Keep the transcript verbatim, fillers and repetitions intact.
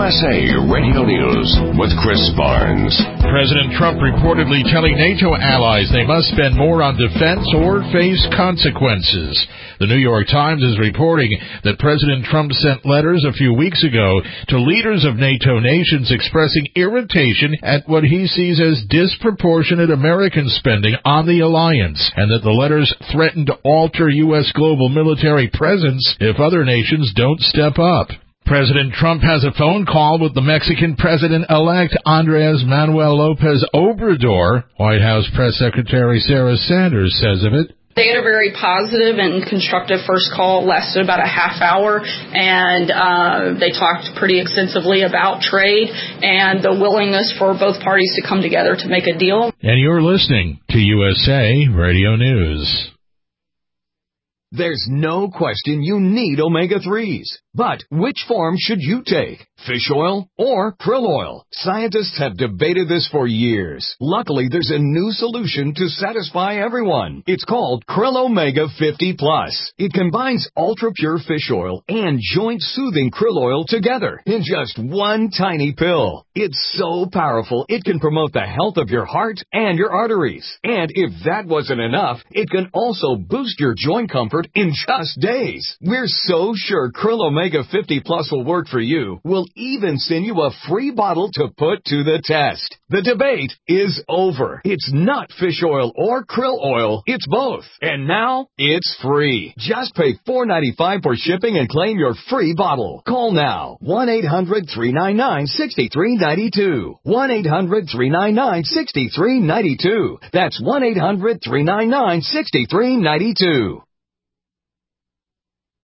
S A Radio News with Chris Barnes. President Trump reportedly telling NATO allies they must spend more on defense or face consequences. The New York Times is reporting that President Trump sent letters a few weeks ago to leaders of NATO nations expressing irritation at what he sees as disproportionate American spending on the alliance, and that the letters threaten to alter U S global military presence if other nations don't step up. President Trump has a phone call with the Mexican president-elect Andres Manuel Lopez Obrador. White House Press Secretary Sarah Sanders says of it, they had a very positive and constructive first call, lasted about a half hour, and uh, they talked pretty extensively about trade and the willingness for both parties to come together to make a deal. And you're listening to U S A Radio News. There's no question you need omega threes. But which form should you take? Fish oil or krill oil? Scientists have debated this for years. Luckily, there's a new solution to satisfy everyone. It's called Krill Omega fifty plus. It combines ultra-pure fish oil and joint-soothing krill oil together in just one tiny pill. It's so powerful, it can promote the health of your heart and your arteries. And if that wasn't enough, it can also boost your joint comfort in just days. We're so sure Krill Omega fifty plus will work for you. We'll even send you a free bottle to put to the test. The debate is over. It's not fish oil or krill oil. It's both. And now it's free. Just pay four dollars and ninety-five cents for shipping and claim your free bottle. Call now. one eight hundred three nine nine six three nine two. one eight hundred three nine nine six three nine two. That's one eight hundred three nine nine six three nine two.